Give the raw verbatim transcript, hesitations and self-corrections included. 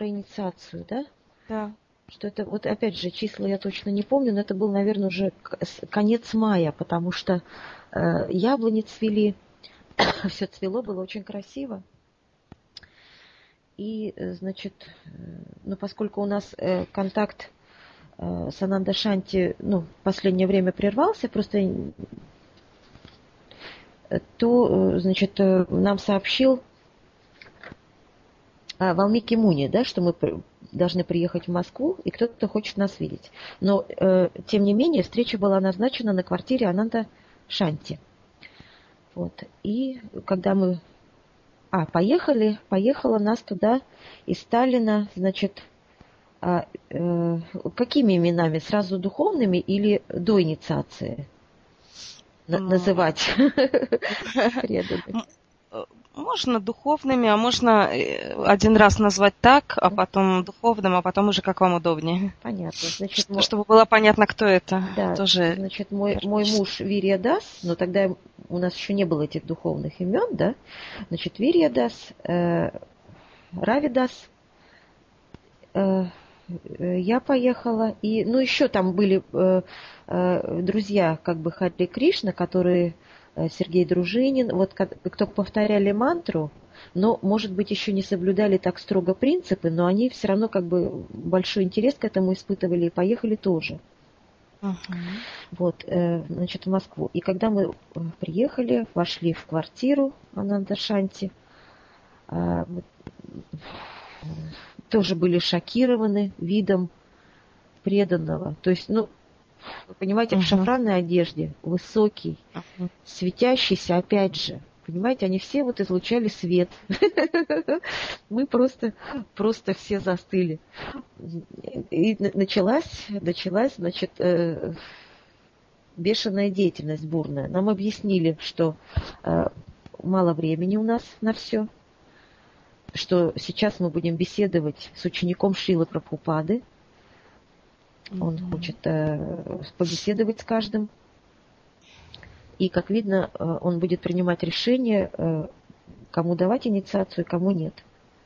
про инициацию, да? Да. Что это, вот опять же, числа я точно не помню, но это был, наверное, уже конец мая, потому что э, яблони цвели, все цвело, было очень красиво. И, значит, ну, поскольку у нас э, контакт э, с Ананда Шанти, ну, в последнее время прервался, просто то, значит, нам сообщил Валмики Муни, да, что мы должны приехать в Москву, и кто-то хочет нас видеть. Но, э, тем не менее, встреча была назначена на квартире Ананда Шанти. Вот. И когда мы... А, поехали, поехала нас туда из Сталина, значит, а, э, какими именами? Сразу духовными или до инициации на- называть преданных? Можно духовными, а можно один раз назвать так, а потом духовным, а потом уже как вам удобнее. Понятно. Значит, Ш- чтобы было понятно, кто это. да, Тоже значит, мой, мой муж Вирья Дас, но тогда у нас еще не было этих духовных имен, да? Значит, Вирья Дас, э, Рави Дас, э, я поехала, и, ну, еще там были э, э, друзья, как бы, Хари Кришна, которые, э, Сергей Дружинин, вот кто повторяли мантру, но, может быть, еще не соблюдали так строго принципы, но они все равно, как бы, большой интерес к этому испытывали и поехали тоже. uh-huh. Вот, э, значит, в Москву. И когда мы приехали, вошли в квартиру Ананда Шанти, э, тоже были шокированы видом преданного. То есть, ну, вы понимаете, uh-huh. в шафранной одежде, высокий, uh-huh. светящийся, опять же. Понимаете, они все вот излучали свет. Мы просто, просто все застыли. И началась, началась, значит, бешеная деятельность бурная. Нам объяснили, что мало времени у нас на все, что сейчас мы будем беседовать с учеником Шрилы Прабхупады. Он mm-hmm. хочет э, побеседовать с каждым. И, как видно, э, он будет принимать решение, э, кому давать инициацию, кому нет.